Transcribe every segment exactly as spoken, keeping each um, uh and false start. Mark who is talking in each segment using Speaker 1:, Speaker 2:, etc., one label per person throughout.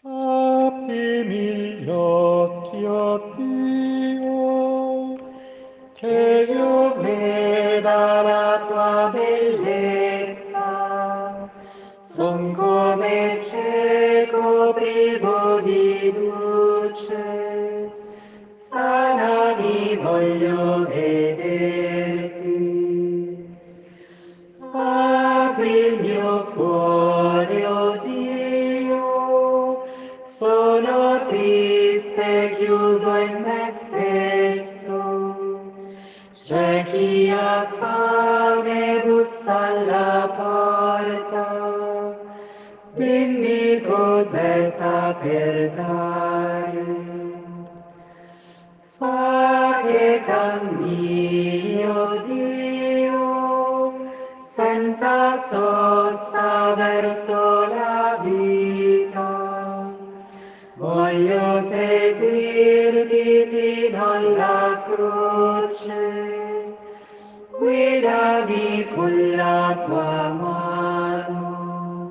Speaker 1: Aprimi gli occhi, oh Dio, che io veda la tua bellezza. Son come cieco privo di luce, sanami, voglio vederti. Apri il mio cuore, oh Dio, sono triste, chiuso in me stesso. C'è chi ha fame, bussa alla porta, dimmi cos'è saper dare. Fa che cammini, oh Dio, senza sosta verso la vita. Voglio seguirti fino alla croce, guidami con la tua mano.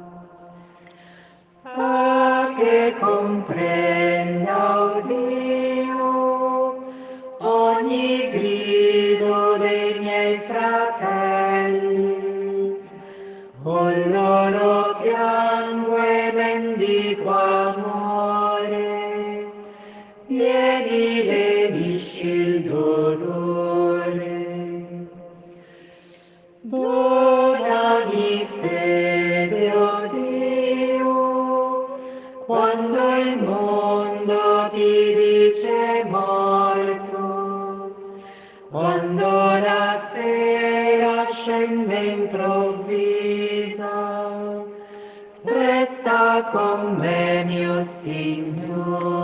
Speaker 1: Fa che comprenda, oh Dio, ogni grido dei miei fratelli, con loro piango e mendico amore, vieni, lenisci il dolore. Donami fede, oh Dio, quando il mondo ti dice morto, quando la sera scende improvvisa, resta con me, mio Signore.